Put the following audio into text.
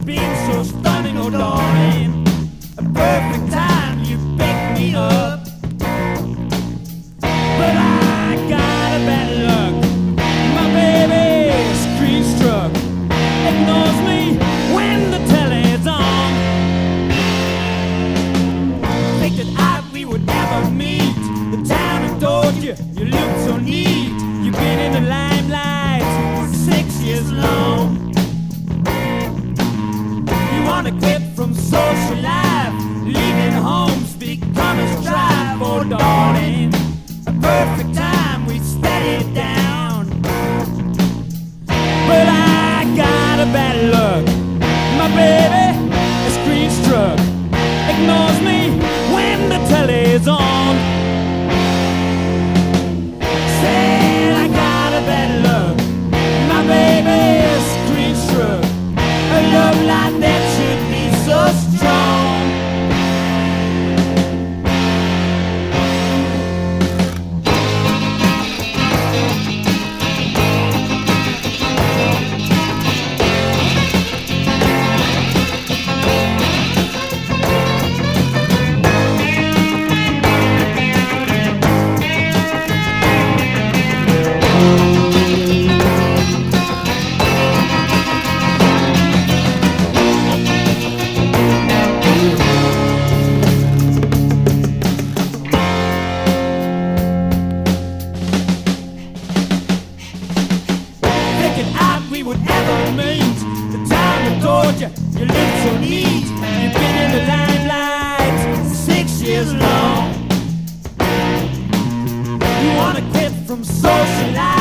been so stunning, oh darling. A perfect time you picked me up. But I got a bad luck. My baby's green struck. Ignores me when the telly's on. Think that we would never meet. The town adored you, you looked so neat. You've been in the limelight 6 years long. You wanna quit from social life, leaving home's become a strive, oh darling. A perfect time we steady down. But I got a bad luck. My baby is green struck. Ignores me when the telly's on. Said I got a bad luck. My baby is green struck. A love like that should be so strong. We would ever meet. The town adored you, you looked so neat. You've been in the limelight 6 years long. You wanna quit from social life,